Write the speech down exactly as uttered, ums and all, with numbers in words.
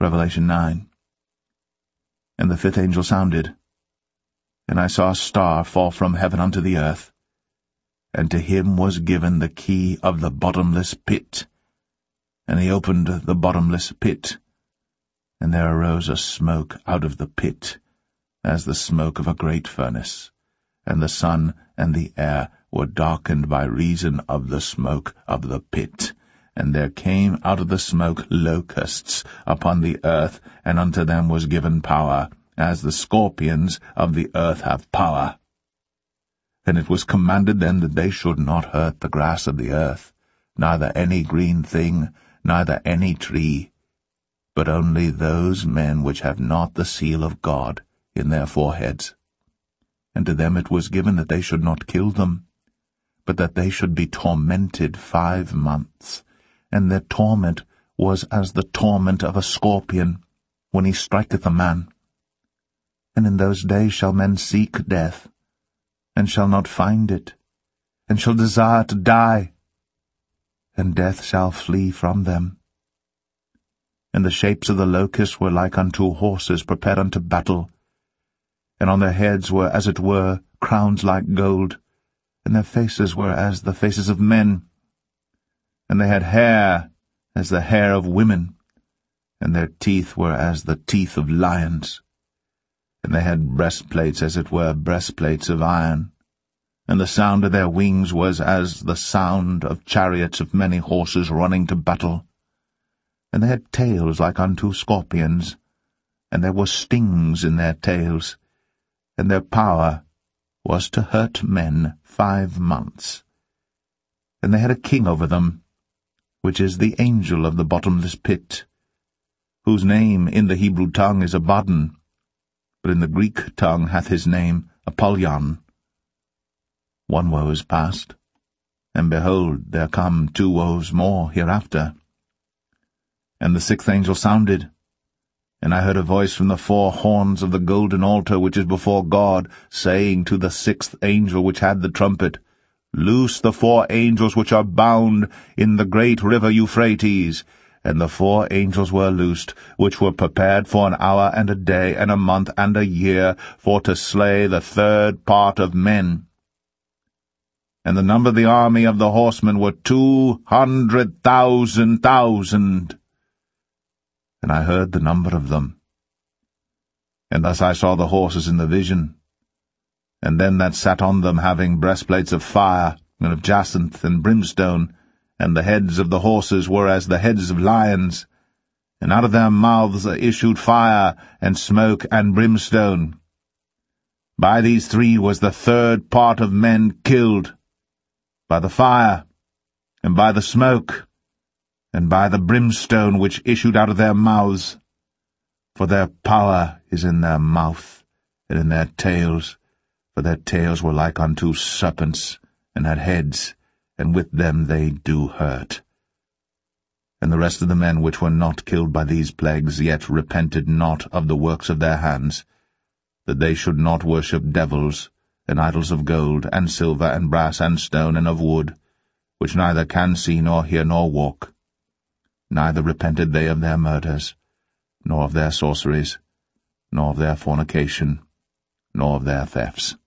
Revelation nine. And the fifth angel sounded, and I saw a star fall from heaven unto the earth, and to him was given the key of the bottomless pit. And he opened the bottomless pit, and there arose a smoke out of the pit, as the smoke of a great furnace, and the sun and the air were darkened by reason of the smoke of the pit. And there came out of the smoke locusts upon the earth, and unto them was given power, as the scorpions of the earth have power. And it was commanded them that they should not hurt the grass of the earth, neither any green thing, neither any tree, but only those men which have not the seal of God in their foreheads. And to them it was given that they should not kill them, but that they should be tormented five months. And their torment was as the torment of a scorpion, when he striketh a man. And in those days shall men seek death, and shall not find it, and shall desire to die, and death shall flee from them. And the shapes of the locusts were like unto horses prepared unto battle, and on their heads were as it were crowns like gold, and their faces were as the faces of men, and they had hair as the hair of women, and their teeth were as the teeth of lions, and they had breastplates as it were breastplates of iron, and the sound of their wings was as the sound of chariots of many horses running to battle. And they had tails like unto scorpions, and there were stings in their tails, and their power was to hurt men five months. And they had a king over them, which is the angel of the bottomless pit, whose name in the Hebrew tongue is Abaddon, but in the Greek tongue hath his name Apollyon. One woe is past, and behold, there come two woes more hereafter. And the sixth angel sounded, and I heard a voice from the four horns of the golden altar which is before God, saying to the sixth angel which had the trumpet, Loose the four angels which are bound in the great river Euphrates. And the four angels were loosed, which were prepared for an hour and a day and a month and a year, for to slay the third part of men. And the number of the army of the horsemen were two hundred thousand thousand. And I heard the number of them. And thus I saw the horses in the vision, and them that sat on them having breastplates of fire, and of jacinth and brimstone, and the heads of the horses were as the heads of lions, and out of their mouths issued fire, and smoke, and brimstone. By these three was the third part of men killed, by the fire, and by the smoke, and by the brimstone which issued out of their mouths. For their power is in their mouth, and in their tails, for their tails were like unto serpents, and had heads, and with them they do hurt. And the rest of the men which were not killed by these plagues yet repented not of the works of their hands, that they should not worship devils, and idols of gold, and silver, and brass, and stone, and of wood, which neither can see, nor hear, nor walk. Neither repented they of their murders, nor of their sorceries, nor of their fornication, nor of their thefts.